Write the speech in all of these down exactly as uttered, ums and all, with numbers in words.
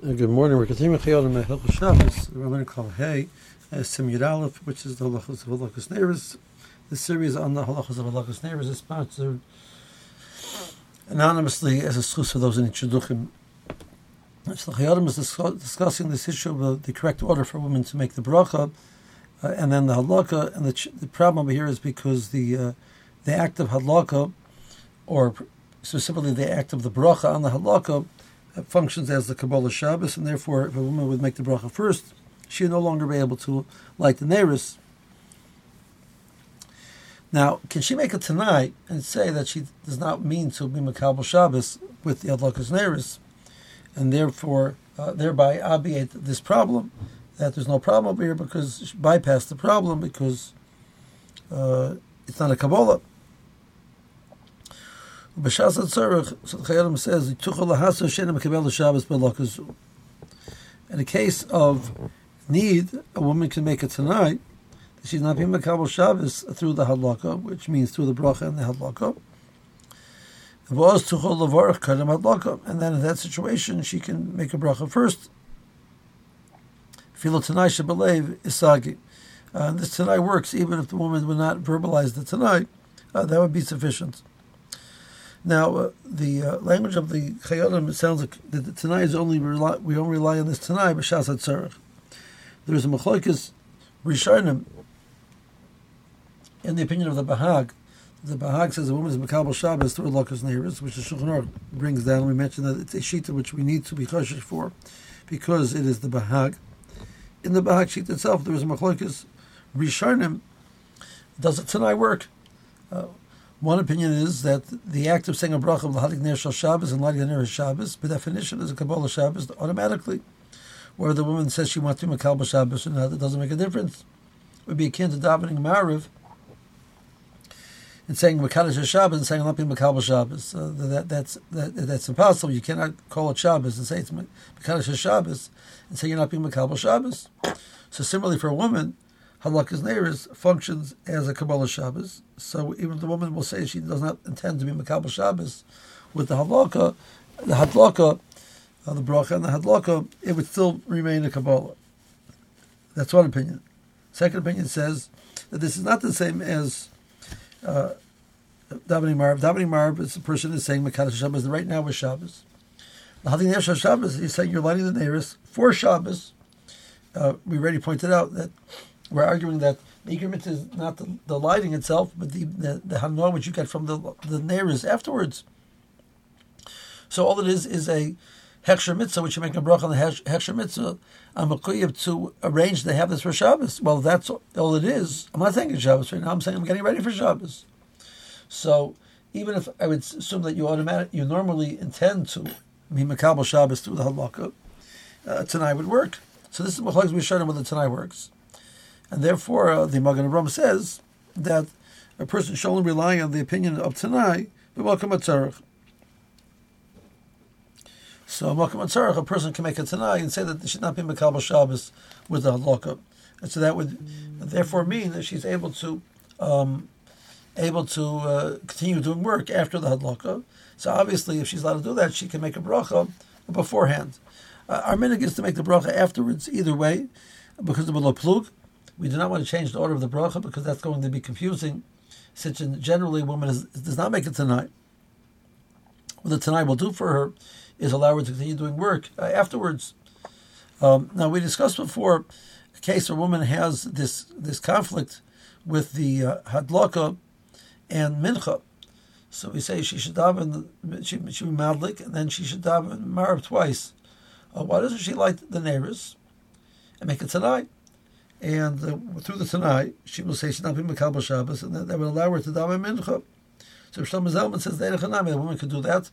Uh, Good morning. We're continuing Chayot and Hilchos Shabbos. We're learning Kol Hey, uh, Sim Yud Aleph, which is the halachos of halachos neiros. The series on the halachos of halachos neiros is sponsored anonymously as a schus for those in Shidduchim. So the Chayotim is discuss- discussing this issue of the correct order for women to make the bracha, uh, and then the halakha. And the, ch- the problem over here is because the uh, the act of halakha, or specifically the act of the bracha on the halakha, uh, functions as the Kabbalah Shabbos, and therefore, if a woman would make the bracha first, she would no longer be able to light the neiros. Now, can she make it tonight and say that she does not mean to be Makabel Shabbos with the Adlakas neiros, and therefore, uh, thereby obviate this problem, that there's no problem over here because she bypassed the problem because uh, it's not a Kabbalah. B'shas HaTzorech, so the Chayyim says, in a case of need, a woman can make it tonight. She's not being Makabel Shabbos through the Hadlaka, which means through the bracha and the Hadlaka. And then in that situation, she can make a bracha first. Filo Tanai Shebelev Isagi. And this Tanai works even if the woman would not verbalize the Tanai. Uh, that would be sufficient. Now, uh, the uh, language of the Chayotim, it sounds like that the Tanai is only, rely, we don't rely on this Tanai, but Shas HaTzorech. There is a Machlokes Rishonim, in the opinion of the Bahag. The Bahag says a woman is Makabel Shabbos through Adlakas neiros, which the Shulchan Aruch brings down. We mentioned that it's a shita which we need to be choshesh for, because it is the Bahag. In the Bahag sheet itself, there is a Machlokes Rishonim. Does it tonight work? Uh, One opinion is that the act of saying a bracha of l'hadik ner shel Shabbos and lighting a ner Shabbos, by definition, is a Kabbalah Shabbos automatically. Where the woman says she wants to be Makabel Shabbos or not, it doesn't make a difference. It would be akin to davening Ma'ariv and saying Makadosh Shabbos and saying I'm not being Makabel Shabbos. Uh, that, that's that, that's impossible. You cannot call it Shabbos and say it's Makadosh Shabbos and say you're not being Makabel Shabbos. So similarly for a woman, Halakas neiros functions as a Kabbalah Shabbos. So even if the woman will say she does not intend to be Makabel Shabbos with the Hadlaka, the Hadlaka, uh, the Bracha and the Hadlaka, it would still remain a Kabbalah. That's one opinion. Second opinion says that this is not the same as uh, Davening Marv. Davening Marv is the person is saying Makadosh Shabbos, and right now is Shabbos. The Hadik Ner Shel Shabbos, he's saying you're lighting the neiros for Shabbos. Uh, we already pointed out that we're arguing that the Iker Mitzvah is not the, the lighting itself, but the the, the Hanor which you get from the the neiros afterwards. So all it is is a Heksher Mitzvah, which you make a bracha on the Heksher Mitzvah. I'm mechuyev to arrange to have this for Shabbos. Well, that's all it is. I'm not saying it's Shabbos right now. I'm saying I'm getting ready for Shabbos. So even if I would assume that you automatic, you normally intend to be Makabel Shabbos through the halakha, uh, Tanai would work. So this is Machlokes Rishonim whether Tanai works. And therefore, uh, the Magen Avraham says that a person should only rely on the opinion of Tanai, but welcome Atzarech. So, welcome Atzarech, a person can make a Tanai and say that there should not be Makabel Shabbos with the Hadlaka. And so that would therefore mean that she's able to um, able to uh, continue doing work after the Hadlaka. So obviously, if she's allowed to do that, she can make a bracha beforehand. Uh, our minhag is to make the bracha afterwards, either way, because of the plug. We do not want to change the order of the bracha because that's going to be confusing, since generally a woman is, does not make it tonight. What the tonight will do for her is allow her to continue doing work uh, afterwards. Um, now, we discussed before a case where a woman has this this conflict with the uh, hadlaka and mincha. So we say she should daven, she should be madlik, and then she should daven marab twice. Uh, why doesn't she light the neiros and make it tonight? And uh, through the Tanai, she will say she's not being Makabel Shabbos, and that, that would allow her to daven mincha. So Shlomo Zalman says the a woman could do that.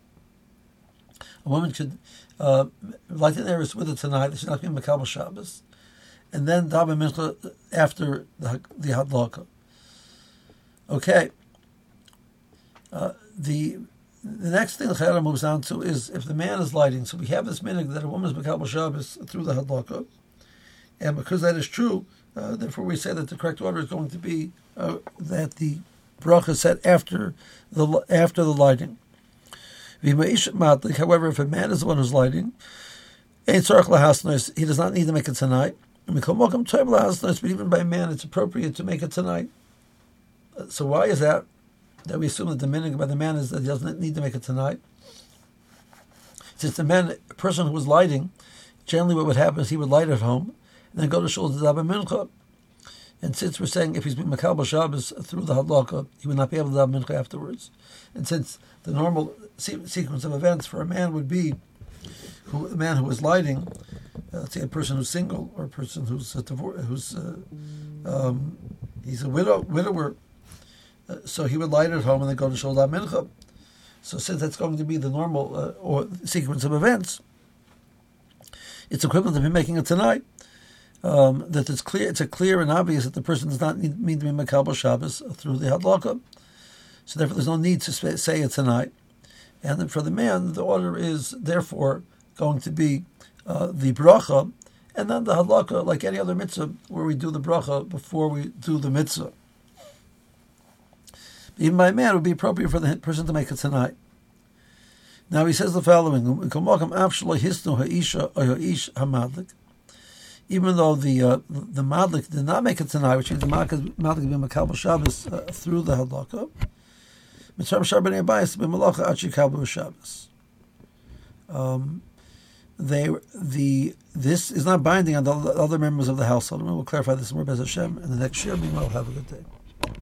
A woman could uh, light the neiros with the Tanai, that she's not being Makabel Shabbos, and then daven mincha after the the hadlaka. Okay. Uh, the the next thing the Chayyim moves on to is if the man is lighting. So we have this minhag that a woman is Makabel Shabbos through the hadlaka. And because that is true, uh, therefore we say that the correct order is going to be uh, that the bracha is set after the after the lighting. However, if a man is the one who's lighting, He does not need to make it tonight. But even by man, it's appropriate to make it tonight. So why is that? That we assume that the minhag by the man is that he doesn't need to make it tonight. Since the man, a person who was lighting, generally what would happen is he would light at home and then go to shul to daven mincha. And since we're saying if he's been makabel Shabbos through the hadlaka, he would not be able to daven mincha afterwards. And since the normal se- sequence of events for a man would be who, a man who was lighting, uh, let's say a person who's single or a person who's a divor- who's uh, um, he's a widow widower, uh, so he would light at home and then go to shul daven mincha. So since that's going to be the normal uh, or sequence of events, it's equivalent to him making it tonight. Um, that it's clear, it's a clear and obvious that the person does not need, mean to be makabel Shabbos through the hadlaka. So therefore, there's no need to say, say it tonight. And then for the man, the order is therefore going to be uh, the bracha, and then the hadlaka, like any other mitzvah, where we do the bracha before we do the mitzvah. Even by a man, it would be appropriate for the person to make it tonight. Now he says the following: even though the uh, the madlik did not make it tonight, which means the madlik madlik be makabel Shabbos uh, through the hadlaka, um, they the this is not binding on the other members of the household. And we'll clarify this more, Bez Hashem, and the next year. Meanwhile, have a good day.